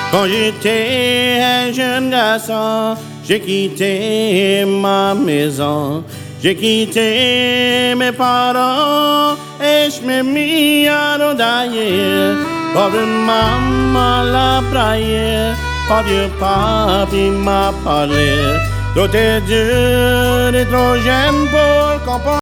Quand j'étais un jeune garçon, j'ai quitté ma maison, j'ai quitté mes parents et je m'ai mis à d'ailleurs. Pauvre maman la prière, pauvre papi m'a parlé. Tout est dur et trop jeune pour comprendre.